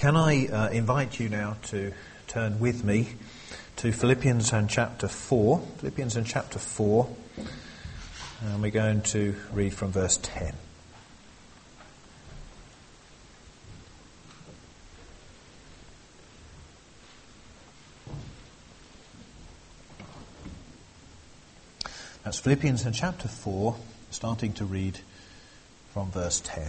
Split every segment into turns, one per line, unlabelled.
Can I invite you now to turn with me to Philippians and chapter 4. Philippians and chapter 4. And we're going to read from verse 10. That's Philippians and chapter 4, starting to read from verse 10.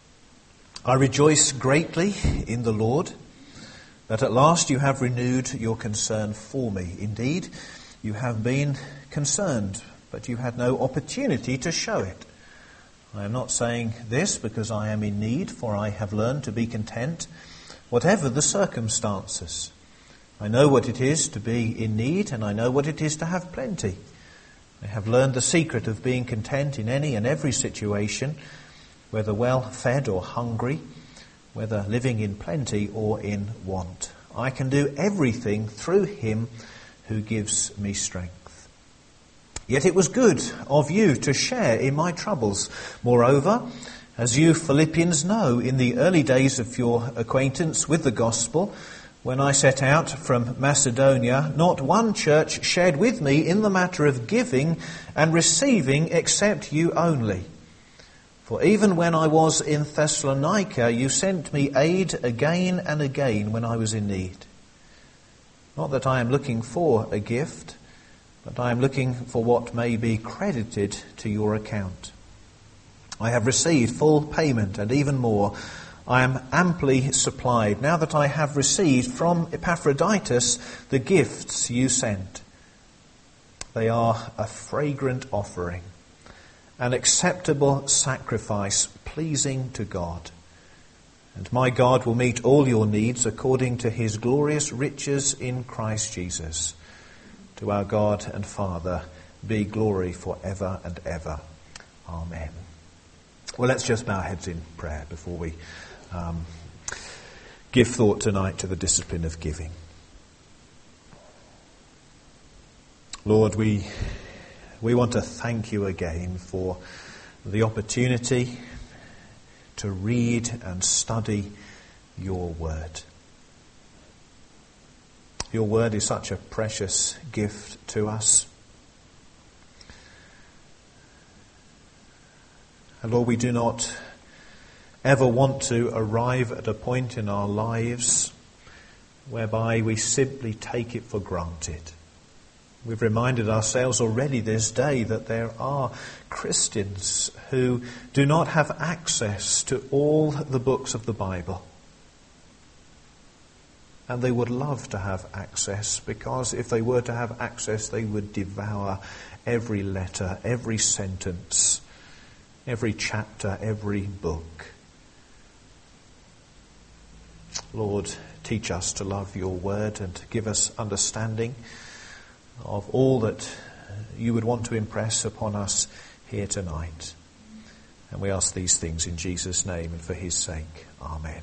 I rejoice greatly in the Lord that at last you have renewed your concern for me. Indeed, you have been concerned, but you had no opportunity to show it. I am not saying this because I am in need, for I have learned to be content, whatever the circumstances. I know what it is to be in need, and I know what it is to have plenty. I have learned the secret of being content in any and every situation, whether well fed or hungry, whether living in plenty or in want. I can do everything through him who gives me strength. Yet it was good of you to share in my troubles. Moreover, as you Philippians know, in the early days of your acquaintance with the gospel, when I set out from Macedonia, not one church shared with me in the matter of giving and receiving except you only. For even when I was in Thessalonica, you sent me aid again and again when I was in need. Not that I am looking for a gift, but I am looking for what may be credited to your account. I have received full payment and even more. I am amply supplied now that I have received from Epaphroditus the gifts you sent. They are a fragrant offering, an acceptable sacrifice pleasing to God. And my God will meet all your needs according to his glorious riches in Christ Jesus. To our God and Father be glory forever and ever. Amen. Well, let's just bow our heads in prayer before we give thought tonight to the discipline of giving. Lord, we want to thank you again for the opportunity to read and study your word. Your word is such a precious gift to us. And Lord, we do not ever want to arrive at a point in our lives whereby we simply take it for granted. We've reminded ourselves already this day that there are Christians who do not have access to all the books of the Bible. And they would love to have access, because if they were to have access, they would devour every letter, every sentence, every chapter, every book. Lord, teach us to love your word and give us understanding of all that you would want to impress upon us here tonight. And we ask these things in Jesus' name and for his sake. Amen.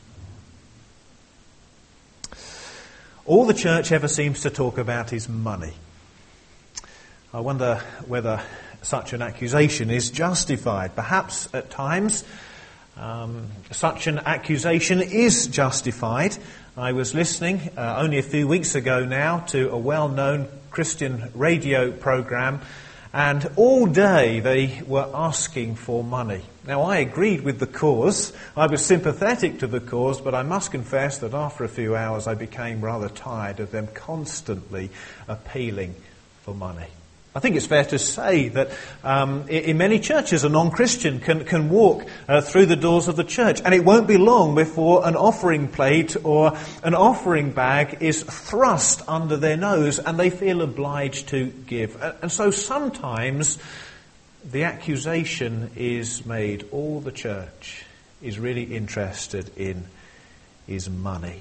All the church ever seems to talk about is money. I wonder whether such an accusation is justified. Perhaps at times such an accusation is justified. I was listening only a few weeks ago now to a well-known Christian radio program, and all day they were asking for money. Now, I agreed with the cause. I was sympathetic to the cause, but I must confess that after a few hours I became rather tired of them constantly appealing for money. I think it's fair to say that in many churches a non-Christian can walk through the doors of the church, and it won't be long before an offering plate or an offering bag is thrust under their nose and they feel obliged to give. And so sometimes the accusation is made, all the church is really interested in is money.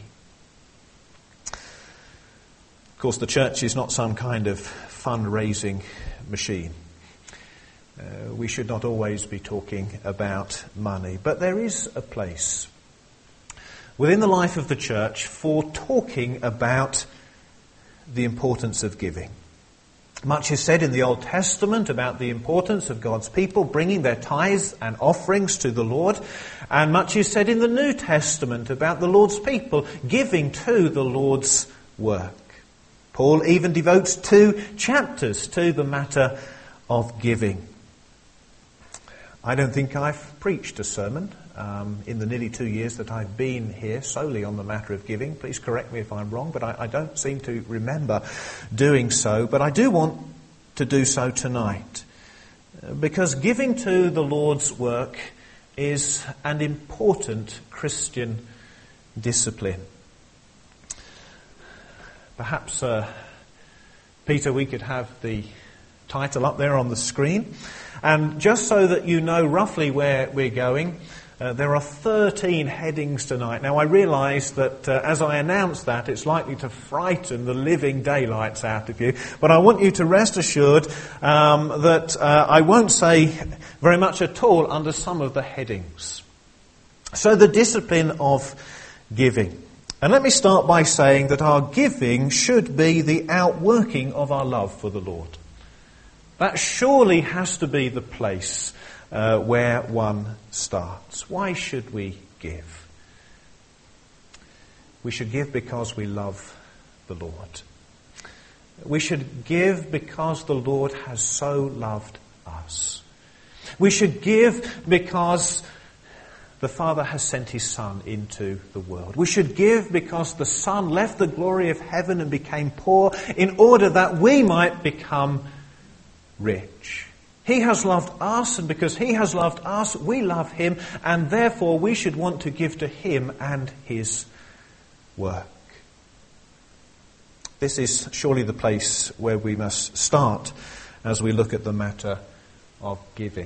Of course, the church is not some kind of fundraising machine. We should not always be talking about money, but there is a place within the life of the church for talking about the importance of giving. Much is said in the Old Testament about the importance of God's people bringing their tithes and offerings to the Lord. And much is said in the New Testament about the Lord's people giving to the Lord's work. Paul even devotes 2 chapters to the matter of giving. I don't think I've preached a sermon in the nearly 2 years that I've been here solely on the matter of giving. Please correct me if I'm wrong, but I don't seem to remember doing so. But I do want to do so tonight, because giving to the Lord's work is an important Christian discipline. Perhaps, Peter, we could have the title up there on the screen. And just so that you know roughly where we're going, there are 13 headings tonight. Now, I realise that as I announce that, it's likely to frighten the living daylights out of you. But I want you to rest assured that I won't say very much at all under some of the headings. So, the discipline of giving. And let me start by saying that our giving should be the outworking of our love for the Lord. That surely has to be the place where one starts. Why should we give? We should give because we love the Lord. We should give because the Lord has so loved us. We should give because the Father has sent his Son into the world. We should give because the Son left the glory of heaven and became poor in order that we might become rich. He has loved us, and because he has loved us, we love him, and therefore we should want to give to him and his work. This is surely the place where we must start as we look at the matter of giving.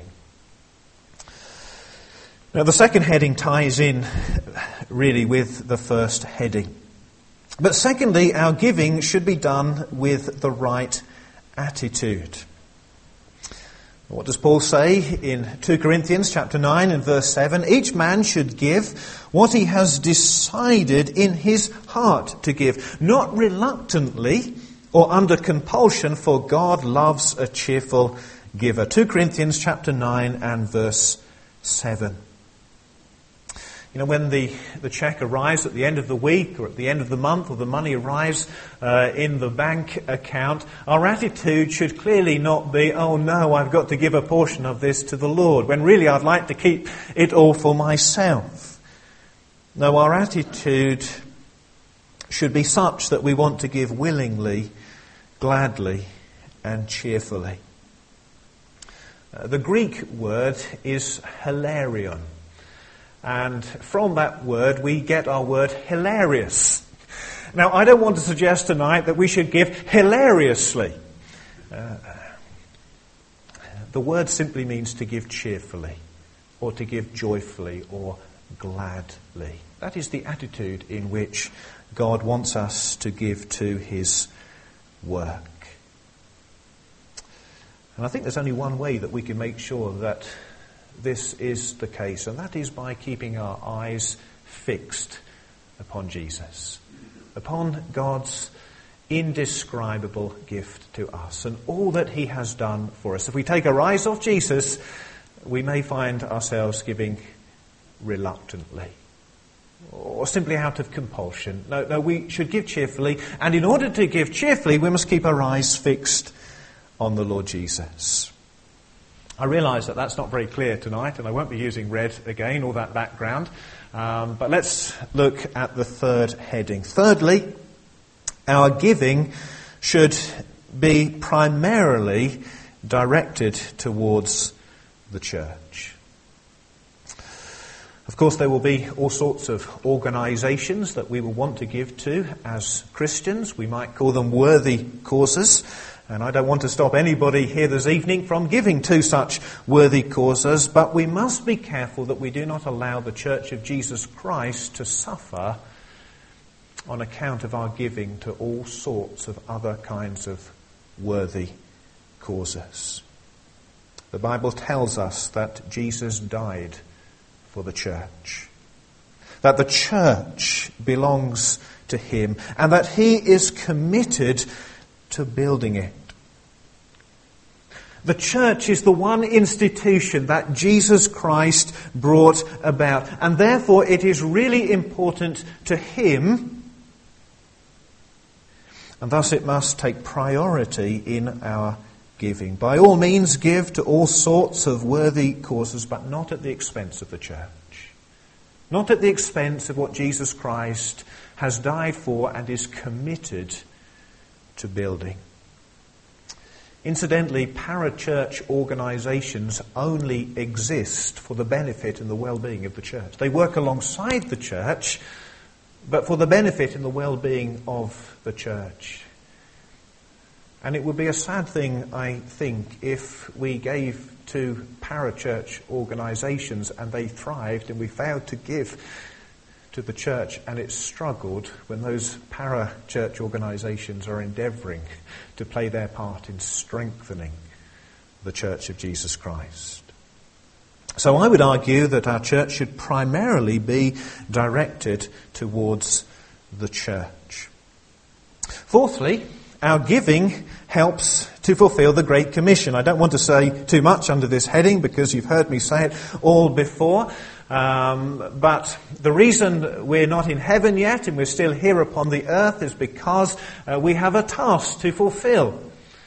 Now, the second heading ties in really with the first heading. But secondly, our giving should be done with the right attitude. What does Paul say in 2 Corinthians chapter 9 and verse 7? Each man should give what he has decided in his heart to give, not reluctantly or under compulsion, for God loves a cheerful giver. 2 Corinthians chapter 9 and verse 7. You know, when the cheque arrives at the end of the week or at the end of the month, or the money arrives in the bank account, our attitude should clearly not be, oh no, I've got to give a portion of this to the Lord, when really I'd like to keep it all for myself. No, our attitude should be such that we want to give willingly, gladly, and cheerfully. The Greek word is hilarion. And from that word, we get our word hilarious. Now, I don't want to suggest tonight that we should give hilariously. The word simply means to give cheerfully, or to give joyfully, or gladly. That is the attitude in which God wants us to give to his work. And I think there's only one way that we can make sure that this is the case, and that is by keeping our eyes fixed upon Jesus, upon God's indescribable gift to us and all that he has done for us. If we take our eyes off Jesus, we may find ourselves giving reluctantly or simply out of compulsion. No, we should give cheerfully, and in order to give cheerfully, we must keep our eyes fixed on the Lord Jesus. I realise that that's not very clear tonight, and I won't be using red again, or that background. But let's look at the third heading. Thirdly, our giving should be primarily directed towards the church. Of course, there will be all sorts of organisations that we will want to give to as Christians. We might call them worthy causes. And I don't want to stop anybody here this evening from giving to such worthy causes, but we must be careful that we do not allow the Church of Jesus Christ to suffer on account of our giving to all sorts of other kinds of worthy causes. The Bible tells us that Jesus died for the church, that the church belongs to him, and that he is committed to building it. The church is the one institution that Jesus Christ brought about, and therefore it is really important to him, and thus it must take priority in our giving. By all means, give to all sorts of worthy causes, but not at the expense of the church. Not at the expense of what Jesus Christ has died for and is committed to building. Incidentally, parachurch organisations only exist for the benefit and the well-being of the church. They work alongside the church, but for the benefit and the well-being of the church. And it would be a sad thing, I think, if we gave to parachurch organisations and they thrived and we failed to give to the church and it struggled when those parachurch organisations are endeavouring to play their part in strengthening the Church of Jesus Christ. So I would argue that our church should primarily be directed towards the church. Fourthly, our giving helps to fulfill the Great Commission. I don't want to say too much under this heading because you've heard me say it all before. But the reason we're not in heaven yet and we're still here upon the earth is because we have a task to fulfill.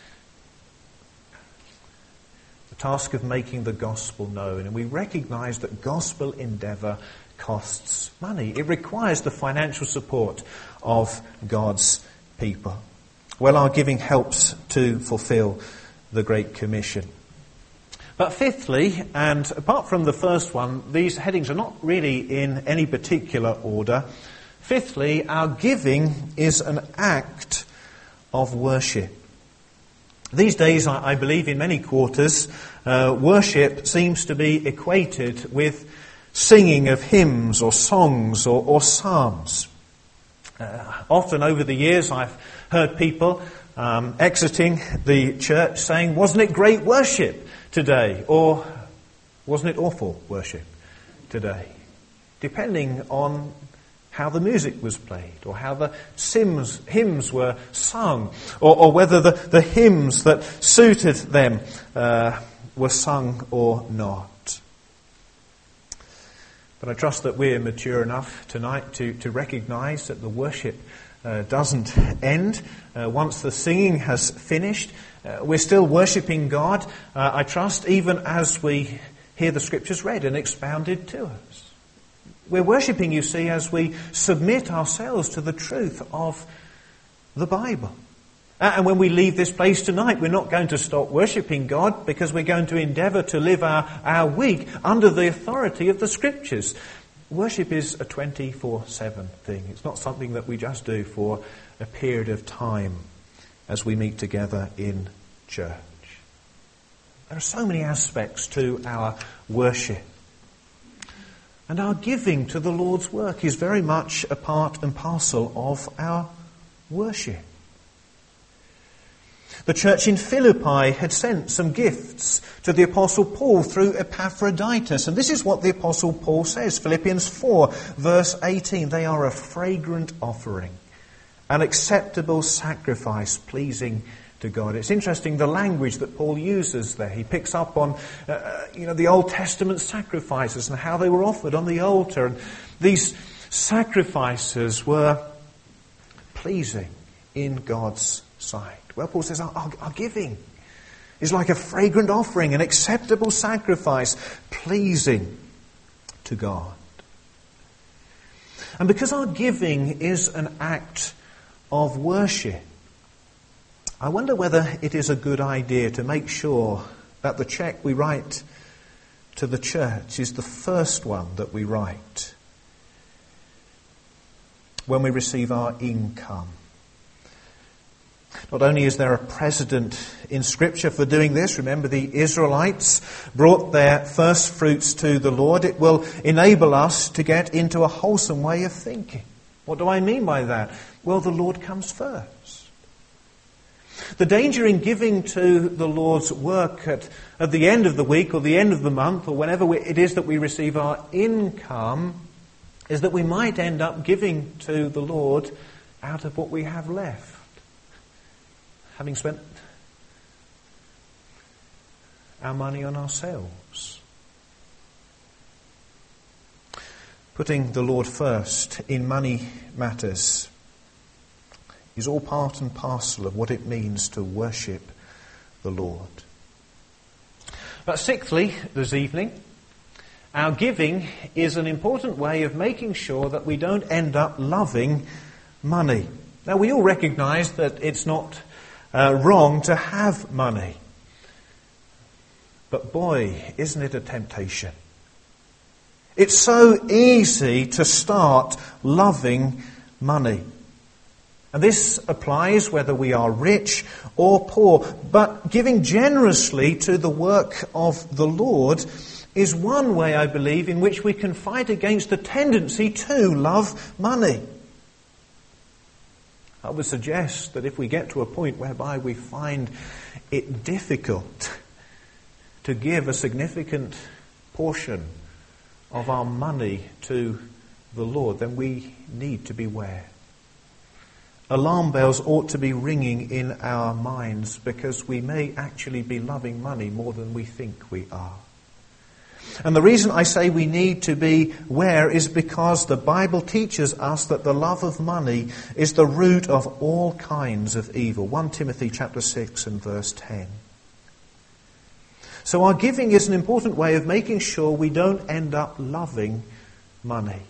The task of making the gospel known. And we recognise that gospel endeavour costs money. It requires the financial support of God's people. Well, our giving helps to fulfill the Great Commission. But fifthly, and apart from the first one, these headings are not really in any particular order. Fifthly, our giving is an act of worship. These days, I believe in many quarters, worship seems to be equated with singing of hymns or songs or psalms. Often over the years I've heard people exiting the church saying, "Wasn't it great worship today?" Or, "Wasn't it awful worship today?" Depending on how the music was played, or how the hymns were sung, or whether the hymns that suited them were sung or not. But I trust that we're mature enough tonight to recognise that the worship doesn't end. Once the singing has finished, we're still worshipping God, I trust, even as we hear the Scriptures read and expounded to us. We're worshipping, you see, as we submit ourselves to the truth of the Bible. And when we leave this place tonight, we're not going to stop worshipping God because we're going to endeavour to live our week under the authority of the Scriptures. Worship is a 24/7 thing. It's not something that we just do for a period of time as we meet together in church. There are so many aspects to our worship. And our giving to the Lord's work is very much a part and parcel of our worship. The church in Philippi had sent some gifts to the Apostle Paul through Epaphroditus. And this is what the Apostle Paul says, Philippians 4, verse 18. They are a fragrant offering, an acceptable sacrifice pleasing to God. It's interesting the language that Paul uses there. He picks up on the Old Testament sacrifices and how they were offered on the altar. And these sacrifices were pleasing in God's sight. Well, Paul says our giving is like a fragrant offering, an acceptable sacrifice, pleasing to God. And because our giving is an act of worship, I wonder whether it is a good idea to make sure that the cheque we write to the church is the first one that we write when we receive our income. Not only is there a precedent in Scripture for doing this, remember the Israelites brought their first fruits to the Lord, it will enable us to get into a wholesome way of thinking. What do I mean by that? Well, the Lord comes first. The danger in giving to the Lord's work at the end of the week or the end of the month or whenever it is that we receive our income is that we might end up giving to the Lord out of what we have left. Having spent our money on ourselves. Putting the Lord first in money matters is all part and parcel of what it means to worship the Lord. But sixthly, this evening, our giving is an important way of making sure that we don't end up loving money. Now, we all recognise that it's not wrong to have money. But boy, isn't it a temptation. It's so easy to start loving money. And this applies whether we are rich or poor. But giving generously to the work of the Lord is one way, I believe, in which we can fight against the tendency to love money. I would suggest that if we get to a point whereby we find it difficult to give a significant portion of our money to the Lord, then we need to beware. Alarm bells ought to be ringing in our minds because we may actually be loving money more than we think we are. And the reason I say we need to beware is because the Bible teaches us that the love of money is the root of all kinds of evil. 1 Timothy chapter 6 and verse 10. So our giving is an important way of making sure we don't end up loving money.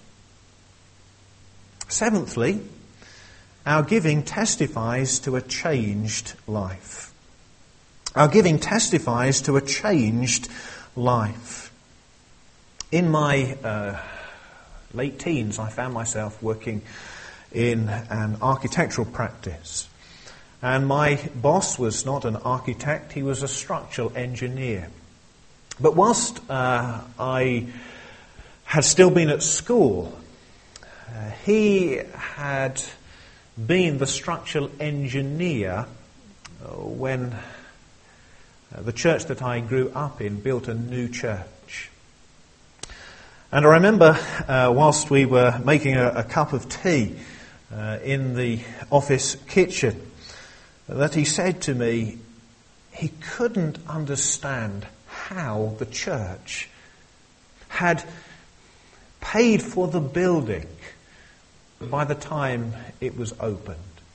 Seventhly, our giving testifies to a changed life. Our giving testifies to a changed life. In my late teens, I found myself working in an architectural practice. And my boss was not an architect, he was a structural engineer. But whilst I had still been at school, he had been the structural engineer when the church that I grew up in built a new church. And I remember whilst we were making a cup of tea in the office kitchen, that he said to me he couldn't understand how the church had paid for the building by the time it was opened.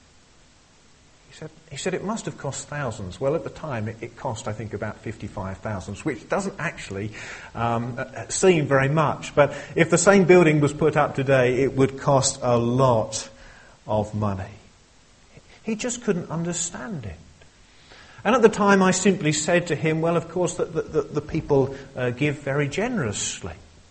He said it must have cost thousands. Well, at the time it cost, I think, about 55,000, which doesn't actually seem very much. But if the same building was put up today, it would cost a lot of money. He just couldn't understand it. And at the time I simply said to him, well, of course, the people give very generously.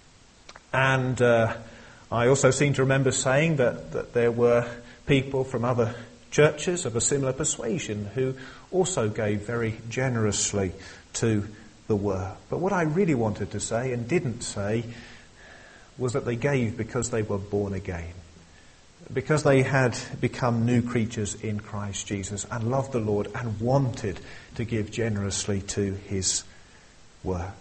And I also seem to remember saying that there were people from other churches of a similar persuasion who also gave very generously to the work. But what I really wanted to say and didn't say was that they gave because they were born again, because they had become new creatures in Christ Jesus and loved the Lord and wanted to give generously to his work.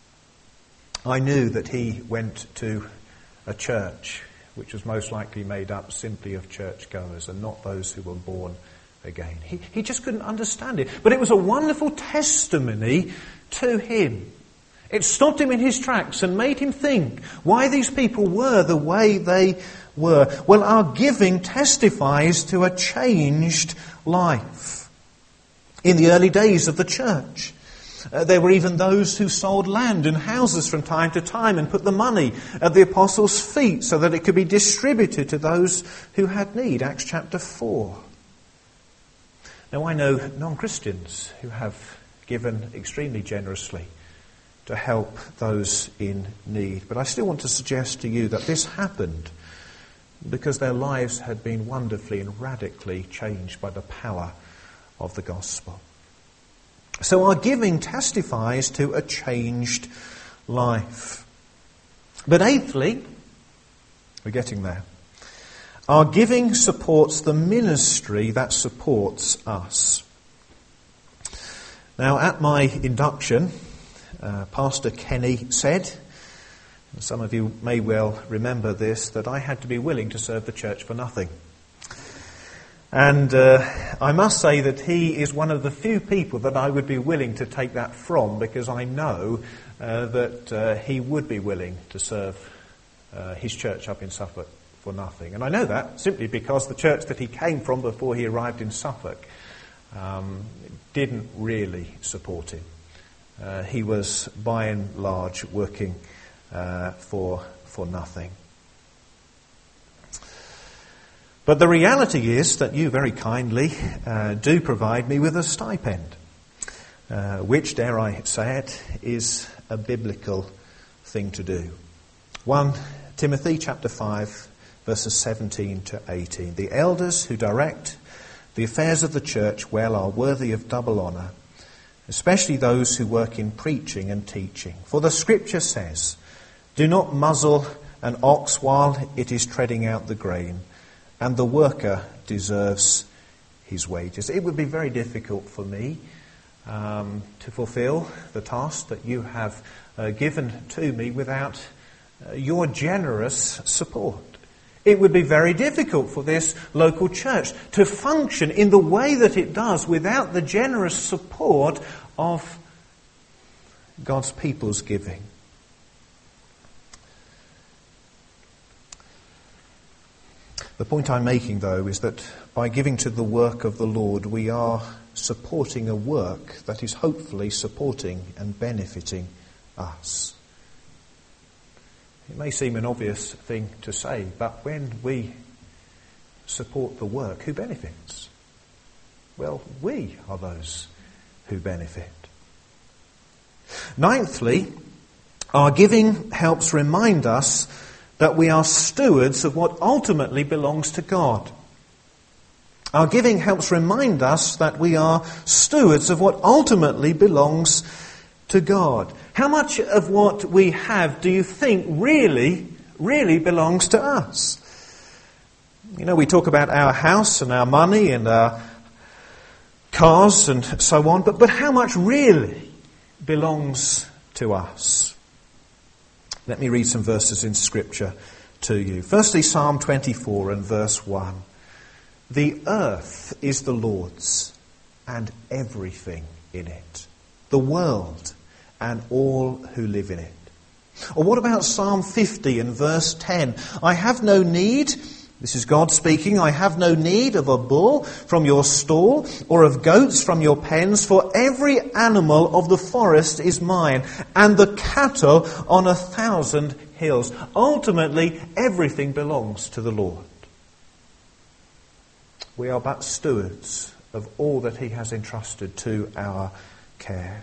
I knew that he went to a church which was most likely made up simply of churchgoers and not those who were born again. He just couldn't understand it. But it was a wonderful testimony to him. It stopped him in his tracks and made him think why these people were the way they were. Well, our giving testifies to a changed life. In the early days of the church, there were even those who sold land and houses from time to time and put the money at the apostles' feet so that it could be distributed to those who had need. Acts chapter 4. Now I know non-Christians who have given extremely generously to help those in need. But I still want to suggest to you that this happened because their lives had been wonderfully and radically changed by the power of the gospel. So our giving testifies to a changed life. But eighthly, we're getting there, our giving supports the ministry that supports us. Now, at my induction, Pastor Kenny said, and some of you may well remember this, that I had to be willing to serve the church for nothing. And I must say that he is one of the few people that I would be willing to take that from, because I know that he would be willing to serve his church up in Suffolk for nothing. And I know that simply because the church that he came from before he arrived in Suffolk didn't really support him. He was, by and large, working for nothing. But the reality is that you very kindly do provide me with a stipend, which, dare I say it, is a biblical thing to do. 1 Timothy chapter 5, verses 17 to 18. The elders who direct the affairs of the church well are worthy of double honour, especially those who work in preaching and teaching. For the Scripture says, "Do not muzzle an ox while it is treading out the grain, and the worker deserves his wages." It would be very difficult for me to fulfill the task that you have given to me without your generous support. It would be very difficult for this local church to function in the way that it does without the generous support of God's people's giving. The point I'm making, though, is that by giving to the work of the Lord, we are supporting a work that is hopefully supporting and benefiting us. It may seem an obvious thing to say, but when we support the work, who benefits? Well, we are those who benefit. Ninthly, our giving helps remind us that we are stewards of what ultimately belongs to God. Our giving helps remind us that we are stewards of what ultimately belongs to God. How much of what we have do you think really belongs to us? You know, we talk about our house and our money and our cars and so on, but how much really belongs to us? Let me read some verses in Scripture to you. Firstly, Psalm 24 and verse 1. "The earth is the Lord's and everything in it, the world and all who live in it." Or what about Psalm 50 and verse 10? "I have no need," this is God speaking, "I have no need of a bull from your stall or of goats from your pens, for every animal of the forest is mine, and the cattle on 1,000 hills." Ultimately, everything belongs to the Lord. We are but stewards of all that He has entrusted to our care.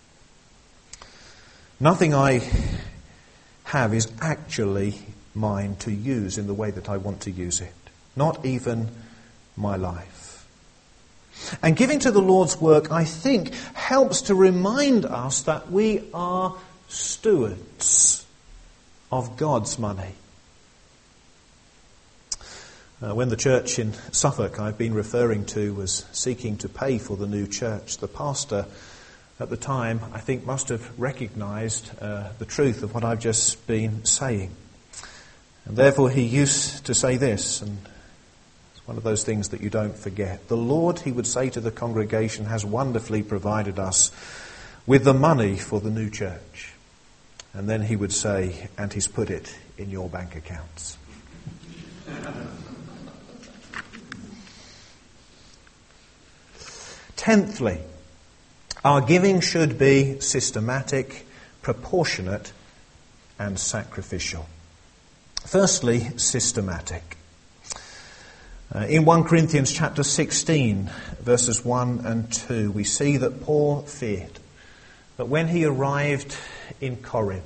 Nothing I have is actually mine to use in the way that I want to use it. Not even my life. And giving to the Lord's work, I think, helps to remind us that we are stewards of God's money. When the church in Suffolk I've been referring to was seeking to pay for the new church, the pastor at the time, I think, must have recognised the truth of what I've just been saying. And therefore he used to say this, and it's one of those things that you don't forget. "The Lord," he would say to the congregation, "has wonderfully provided us with the money for the new church." And then he would say, "And He's put it in your bank accounts." Tenthly, our giving should be systematic, proportionate, and sacrificial. Firstly, systematic. In 1 Corinthians chapter 16, verses 1 and 2, we see that Paul feared that when he arrived in Corinth,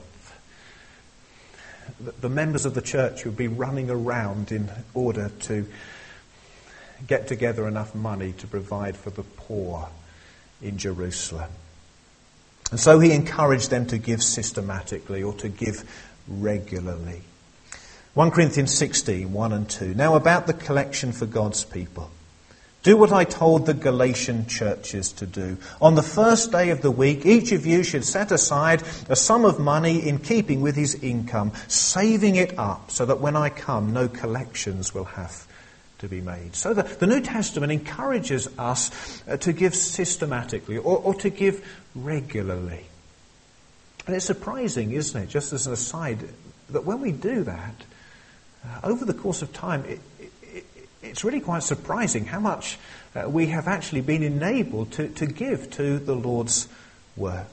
the members of the church would be running around in order to get together enough money to provide for the poor in Jerusalem. And so he encouraged them to give systematically, or to give regularly. 1 Corinthians 16, 1 and 2. "Now about the collection for God's people. Do what I told the Galatian churches to do. On the first day of the week, each of you should set aside a sum of money in keeping with his income, saving it up so that when I come, no collections will have to be made. So the New Testament encourages us to give systematically or to give regularly. And it's surprising, isn't it, just as an aside, that when we do that, over the course of time, it's really quite surprising how much we have actually been enabled to give to the Lord's work.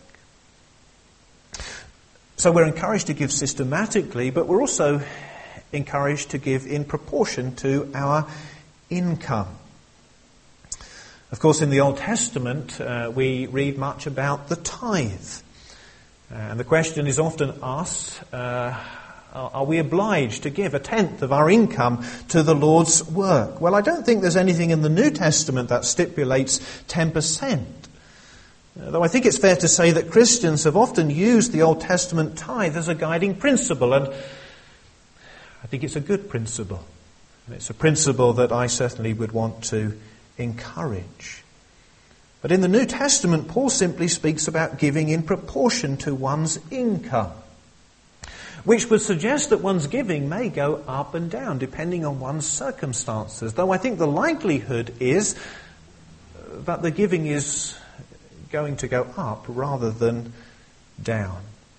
So we're encouraged to give systematically, but we're also encouraged to give in proportion to our income. Of course, in the Old Testament, we read much about the tithe. And the question is often asked, are we obliged to give a tenth of our income to the Lord's work? Well, I don't think there's anything in the New Testament that stipulates 10%. Though I think it's fair to say that Christians have often used the Old Testament tithe as a guiding principle, and I think it's a good principle. And it's a principle that I certainly would want to encourage. But in the New Testament, Paul simply speaks about giving in proportion to one's income, which would suggest that one's giving may go up and down depending on one's circumstances, though I think the likelihood is that the giving is going to go up rather than down.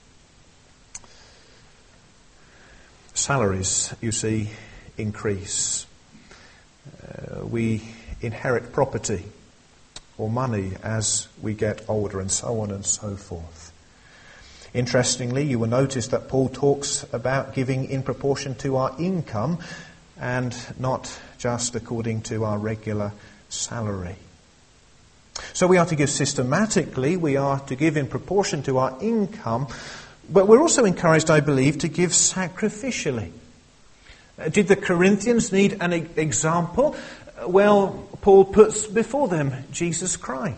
Salaries, you see, increase. We inherit property or money as we get older, and so on and so forth. Interestingly, you will notice that Paul talks about giving in proportion to our income and not just according to our regular salary. So we are to give systematically, we are to give in proportion to our income, but we're also encouraged, I believe, to give sacrificially. Did the Corinthians need an example? Well, Paul puts before them Jesus Christ.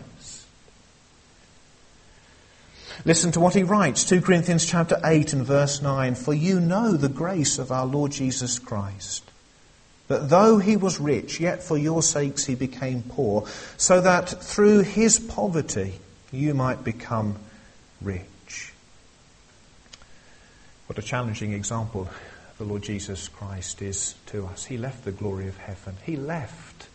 Listen to what he writes, 2 Corinthians chapter 8 and verse 9. For you know the grace of our Lord Jesus Christ, that though he was rich, yet for your sakes he became poor, so that through his poverty you might become rich. What a challenging example the Lord Jesus Christ is to us. He left the glory of heaven. He left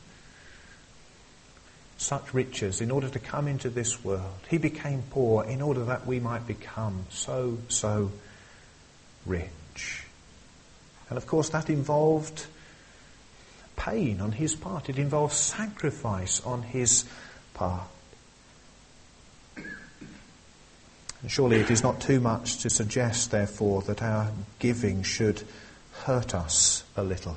such riches in order to come into this world. He became poor in order that we might become so rich. And of course that involved pain on his part. It involved sacrifice on his part. And surely it is not too much to suggest, therefore, that our giving should hurt us a little.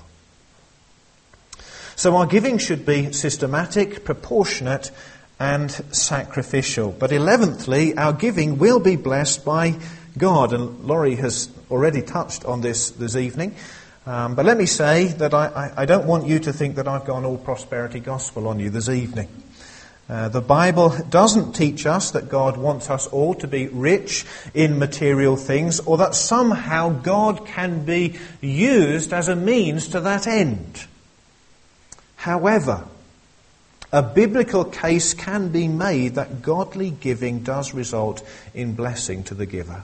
So our giving should be systematic, proportionate, and sacrificial. But 11thly, our giving will be blessed by God. And Laurie has already touched on this evening. But let me say that I don't want you to think that I've gone all prosperity gospel on you this evening. The Bible doesn't teach us that God wants us all to be rich in material things, or that somehow God can be used as a means to that end. However, a biblical case can be made that godly giving does result in blessing to the giver.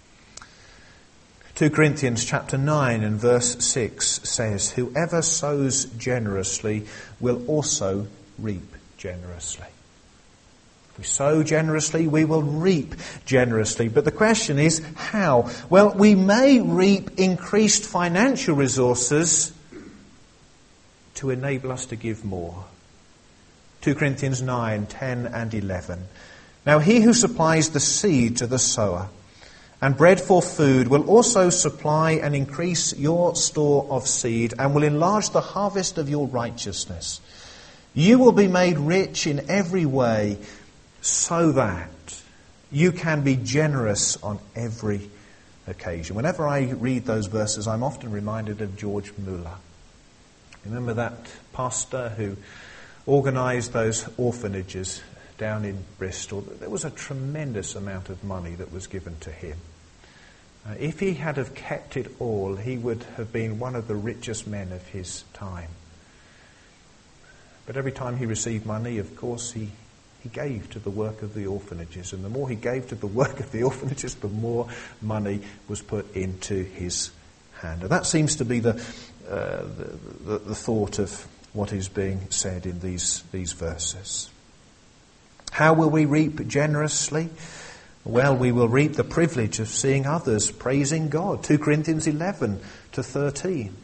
2 Corinthians chapter 9 and verse 6 says, whoever sows generously will also reap generously. If we sow generously, we will reap generously. But the question is, how? Well, we may reap increased financial resources to enable us to give more. 2 Corinthians 9, 10 and 11. Now he who supplies the seed to the sower and bread for food will also supply and increase your store of seed and will enlarge the harvest of your righteousness. You will be made rich in every way so that you can be generous on every occasion. Whenever I read those verses, I'm often reminded of George Muller. Remember that pastor who organised those orphanages down in Bristol? There was a tremendous amount of money that was given to him. If he had have kept it all, he would have been one of the richest men of his time. But every time he received money, of course, he gave to the work of the orphanages. And the more he gave to the work of the orphanages, the more money was put into his hand. And that seems to be the thought of what is being said in these verses. How will we reap generously? Well, we will reap the privilege of seeing others praising God. 2 Corinthians 11 to 13.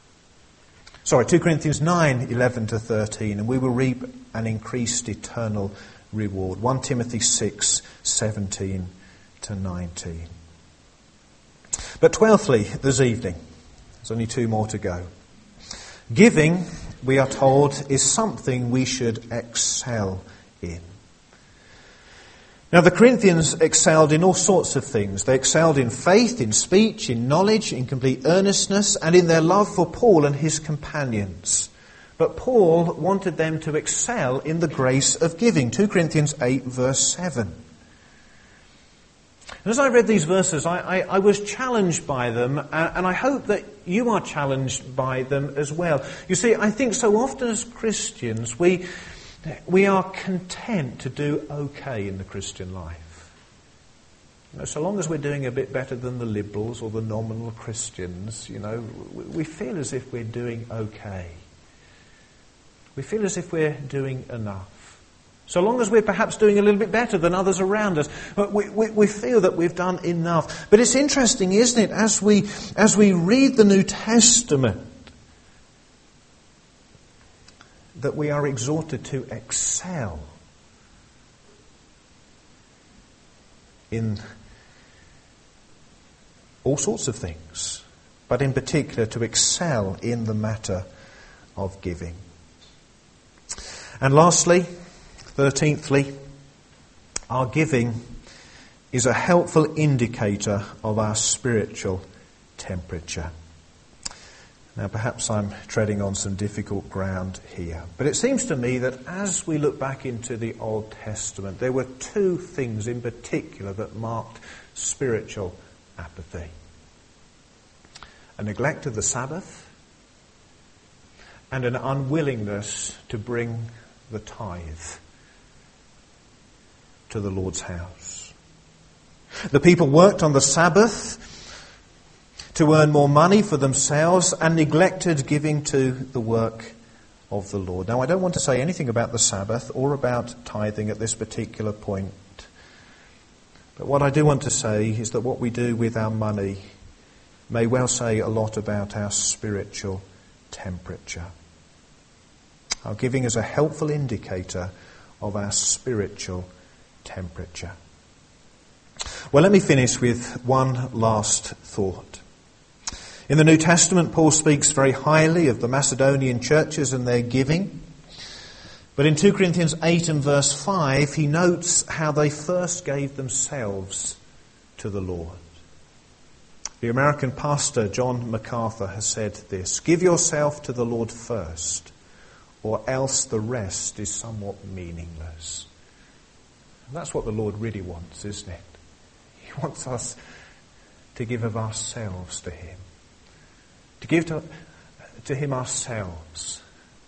2 Corinthians 9, 11 to 13. And we will reap an increased eternal reward. 1 Timothy 6, 17 to 19. But 12thly, this evening, there's only 2 more to go. Giving, we are told, is something we should excel in. Now, the Corinthians excelled in all sorts of things. They excelled in faith, in speech, in knowledge, in complete earnestness, and in their love for Paul and his companions. But Paul wanted them to excel in the grace of giving. 2 Corinthians 8, verse 7. And as I read these verses, I was challenged by them, and I hope that you are challenged by them as well. You see, I think so often as Christians, we are content to do okay in the Christian life. So long as we're doing a bit better than the liberals or the nominal Christians, we feel as if we're doing okay. We feel as if we're doing enough. So long as we're perhaps doing a little bit better than others around us, we feel that we've done enough. But it's interesting, isn't it, as we read the New Testament, that we are exhorted to excel in all sorts of things, but in particular to excel in the matter of giving. And lastly, 13thly, our giving is a helpful indicator of our spiritual temperature. Now, perhaps I'm treading on some difficult ground here, but it seems to me that as we look back into the Old Testament, there were 2 things in particular that marked spiritual apathy. A neglect of the Sabbath and an unwillingness to bring the tithe to the Lord's house. The people worked on the Sabbath to earn more money for themselves and neglected giving to the work of the Lord. Now, I don't want to say anything about the Sabbath or about tithing at this particular point. But what I do want to say is that what we do with our money may well say a lot about our spiritual temperature. Our giving is a helpful indicator of our spiritual temperature. Well, let me finish with one last thought. In the New Testament, Paul speaks very highly of the Macedonian churches and their giving. But in 2 Corinthians 8 and verse 5, he notes how they first gave themselves to the Lord. The American pastor John MacArthur has said this: "Give yourself to the Lord first, or else the rest is somewhat meaningless." And that's what the Lord really wants, isn't it? He wants us to give of ourselves to him. To give to him ourselves.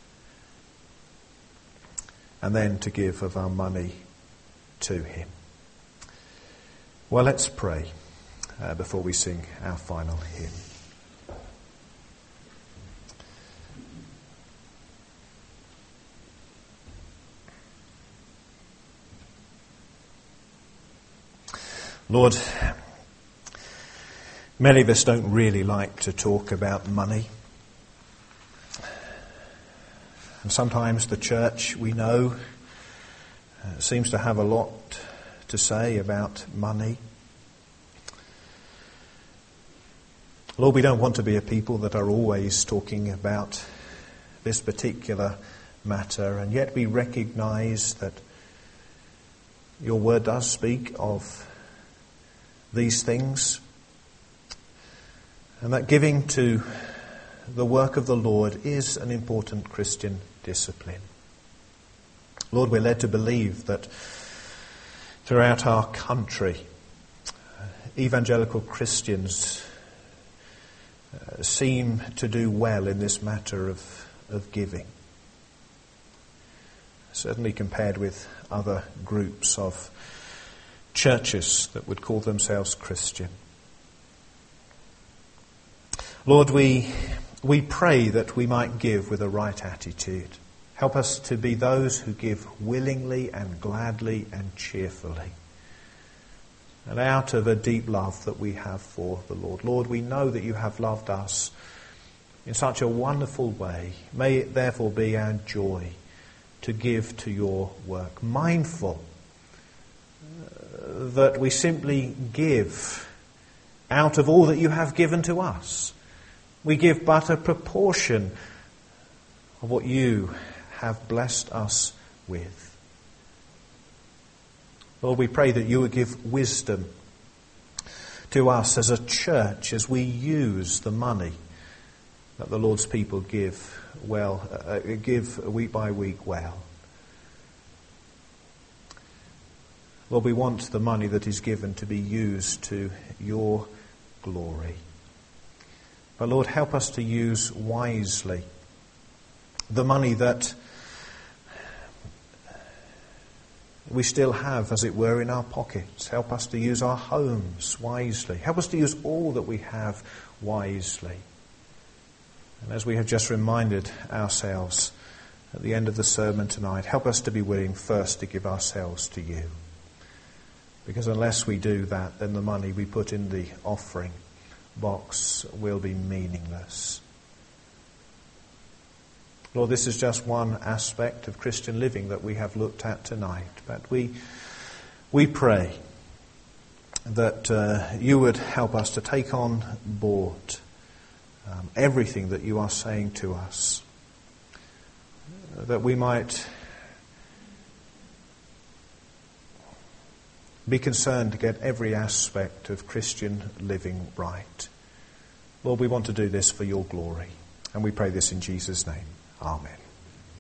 And then to give of our money to him. Well, let's pray before we sing our final hymn. Lord, many of us don't really like to talk about money. And sometimes the church, we know, seems to have a lot to say about money. Lord, we don't want to be a people that are always talking about this particular matter, and yet we recognise that your word does speak of these things, and that giving to the work of the Lord is an important Christian discipline. Lord, we're led to believe that throughout our country, evangelical Christians seem to do well in this matter of giving. Certainly compared with other groups of churches that would call themselves Christian. Lord, we We pray that we might give with a right attitude. Help us to be those who give willingly and gladly and cheerfully, and out of a deep love that we have for the Lord. Lord, we know that you have loved us in such a wonderful way. May it therefore be our joy to give to your work, mindful that we simply give out of all that you have given to us. We give but a proportion of what you have blessed us with. Lord, we pray that you would give wisdom to us as a church as we use the money that the Lord's people give week by week well. Lord, we want the money that is given to be used to your glory. But Lord, help us to use wisely the money that we still have, as it were, in our pockets. Help us to use our homes wisely. Help us to use all that we have wisely. And as we have just reminded ourselves at the end of the sermon tonight, help us to be willing first to give ourselves to you. Because unless we do that, then the money we put in the offering box will be meaningless. Lord, this is just one aspect of Christian living that we have looked at tonight. But we pray that you would help us to take on board everything that you are saying to us, that we might be concerned to get every aspect of Christian living right. Lord, we want to do this for your glory, and we pray this in Jesus' name. Amen.